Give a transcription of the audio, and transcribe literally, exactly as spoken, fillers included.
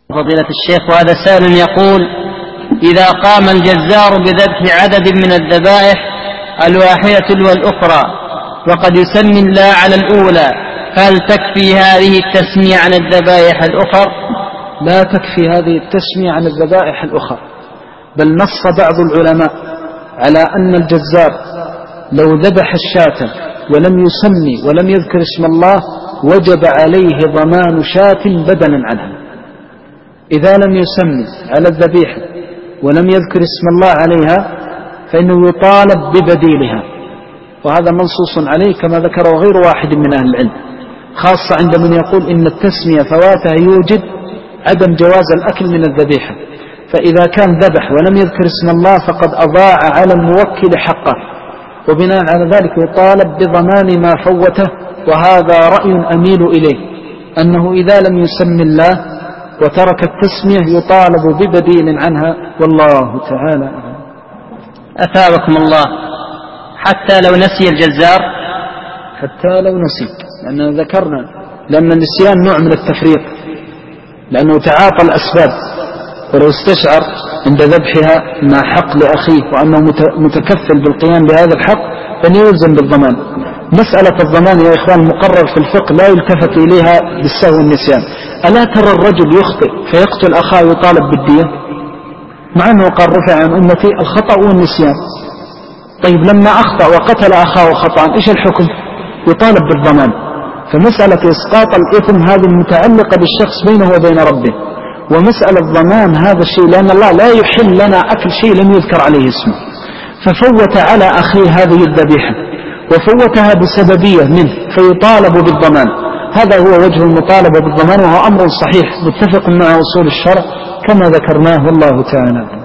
فضيلة الشيخ، وهذا سائل يقول: إذا قام الجزار بذبح عدد من الذبائح الواحدة والأخرى وقد يسمي الله على الأولى، هل تكفي هذه التسمية عن الذبائح الأخرى؟ لا تكفي هذه التسمية عن الذبائح الأخرى، بل نص بعض العلماء على أن الجزار لو ذبح الشاة ولم يسمي ولم يذكر اسم الله وجب عليه ضمان شاة بدلا عنها. إذا لم يسمي على الذبيحة ولم يذكر اسم الله عليها فإنه يطالب ببديلها، وهذا منصوص عليه كما ذكره غير واحد من أهل العلم، خاصة عند من يقول إن التسمية فواتها يوجد عدم جواز الأكل من الذبيحة، فإذا كان ذبح ولم يذكر اسم الله فقد أضاع على الموكل حقه، وبناء على ذلك يطالب بضمان ما فوته. وهذا رأي أميل إليه، أنه إذا لم يسمي الله وترك التسمية يطالب ببديل عنها، والله تعالى. أثابكم الله. حتى لو نسي الجزار؟ حتى لو نسي، لأننا ذكرنا لأن النسيان نوع من التفريط، لأنه تعاطى الأسباب، ولو استشعر عند ذبحها ما حق لأخيه وأنه متكفل بالقيام بهذا الحق فليلزم بالضمان. مسألة الضمان يا إخوان مقرر في الفقه لا يلتفت إليها بالسهو والنسيان. ألا ترى الرجل يخطئ فيقتل أخاه يطالب بالدية مع أنه قال رفع عن أمتي الخطأ والنسيان؟ طيب لما أخطأ وقتل أخاه خطأ إيش الحكم؟ يطالب بالضمان. فمسألة إسقاط الإثم هذه متعلقة بالشخص بينه وبين ربه، ومسألة الضمان هذا الشيء لأن الله لا يحل لنا أكل شيء لم يذكر عليه اسمه، ففوت على أخيه هذه الذبيحة وفوتها بسببية منه فيطالب بالضمان. هذا هو وجه المطالبة بالضمان، وهو أمر صحيح متفق مع أصول الشرع كما ذكرناه، والله تعالى.